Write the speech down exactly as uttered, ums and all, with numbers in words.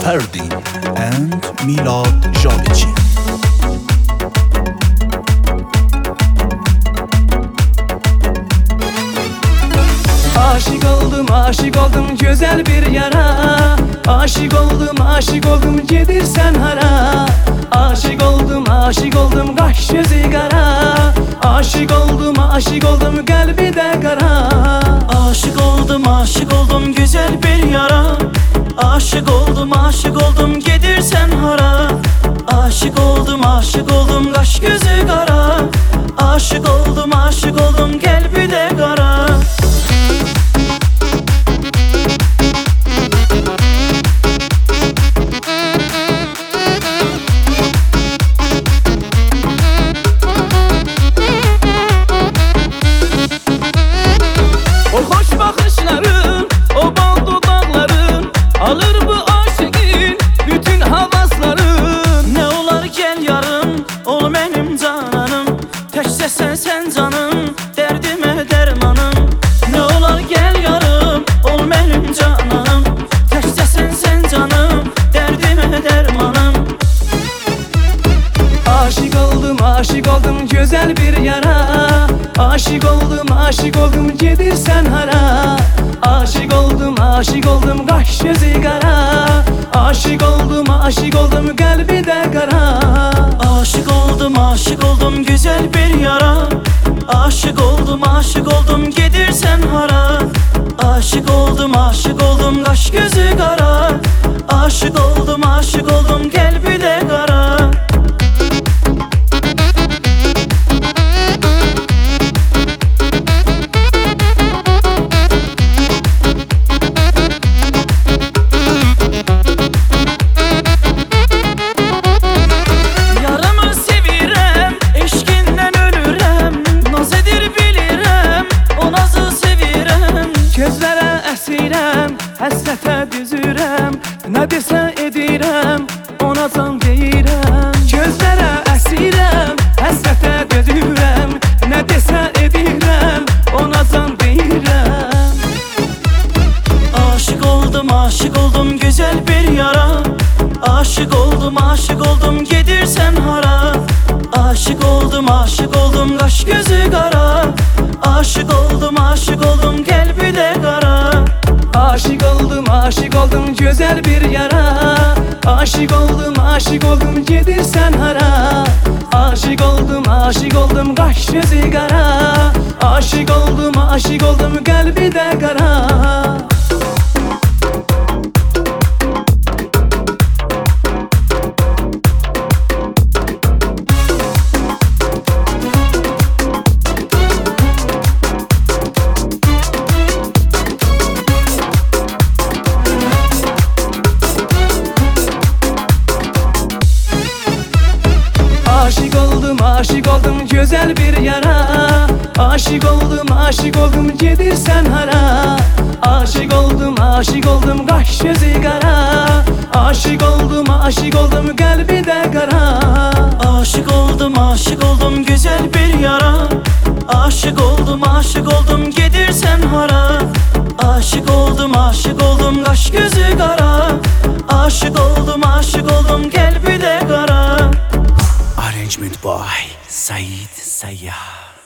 Ferdi and Milad Javici. Aşık oldum, aşık oldum güzel bir yara. Aşık oldum, aşık oldum gedirsen hara. Aşık oldum, aşık oldum kaş gözü kara. Aşık oldum, aşık oldum kalbi de kara. Aşık oldum, aşık oldum güzel bir yara. Aşık oldum, aşık oldum gedirsen hara. Aşık oldum, aşık oldum kaş gözü kara. Aşık oldum, aşık oldum kalbi de kara. O hoş bakışların, o bal dudakların alır bu aşığın bütün havasların. Ne olar gel yarım, ol benim cananım. Təkcə sen sen canım, derdime dermanım. Ne olar gel yarım, ol benim cananım. Təkcə sen sen canım, derdime dermanım. Aşık oldum, aşık oldum güzel bir yara. Aşık oldum, aşık oldum gedirsen hara. Aşık oldum, aşık oldum kaş gözü kara. Aşık oldum, aşık oldum kalbi de kara. Aşık oldum, aşık oldum güzel bir yara. Aşık oldum, aşık oldum gedirsen hara. Aşık oldum, aşık oldum kaş gözü kara. Aşık oldum, aşık oldum kalbi de kara. Yaramı sevirem, eşkinden ölürem. Naz edir bilirem, o nazı sevirem. Gözlərə əsirəm, həsrətə düzürəm. Nə desə edirəm, ona can deyirəm. Gözlərə əsirəm, həsrətə düzürəm. Nə desə edirəm, ona can deyirəm. Aşık oldum, aşık oldum güzel bir yara. Aşık oldum, aşık oldum gedirsen hara. Aşık oldum, aşık oldum kaş gözü kara. Aşık oldum, aşık oldum kalbi de kara. Aşık oldum, aşık oldum güzel bir yara. Aşık oldum, aşık oldum gedirsən hara. Aşık oldum, aşık oldum kaş gözü kara. Aşık oldum, aşık oldum kalbi de kara. Aşık oldum, aşık oldum güzel bir yara. Aşık oldum, aşık oldum gedirsən hara. Aşık oldum, aşık oldum kaş gözü kara. Aşık oldum, aşık oldum kalbi de kara. Aşık oldum, aşık oldum güzel bir yara. Aşık oldum, aşık oldum gedirsen hara. Aşık oldum, aşık oldum kaş gözü kara. Aşık oldum, aşık oldum kalbi de kara. Arrangement by Said Sayyah.